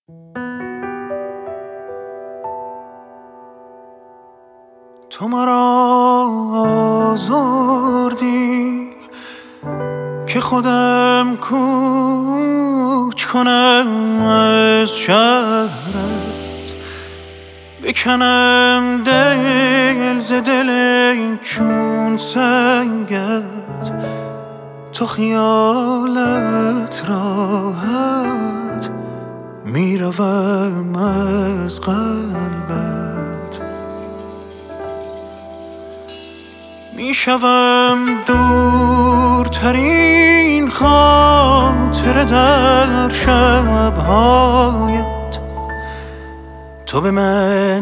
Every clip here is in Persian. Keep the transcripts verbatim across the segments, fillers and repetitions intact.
تو مرا آزردی که خودم کوچ کنم از شهرت، بکنم دل ز دل چون سنگت. تو خیالت راحت میروم از قلبت، میشوم دورترین خاطره در شبهایت. تو به من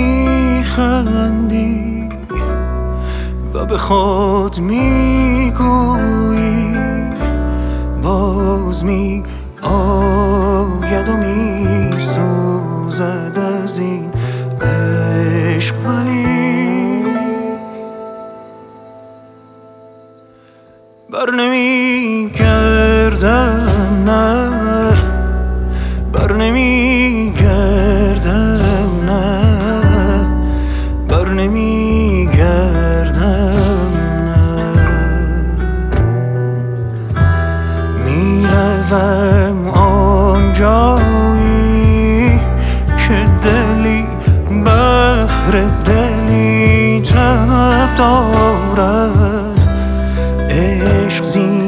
میخندی و به خود میگویی باز می آید و میسوزد از این عشق، ولی بر نمی گردم، نه بر نمی گردم، نه بر نمی گردم، نه میروم آنجایی که دلی بهر دلی تب دارد. عشق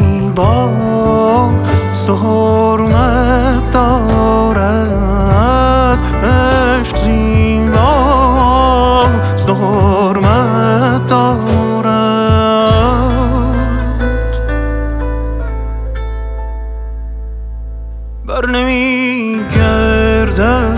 زیباست و حرمت دارد، عشق زیباست و حرمت دارد. بر نمی گردد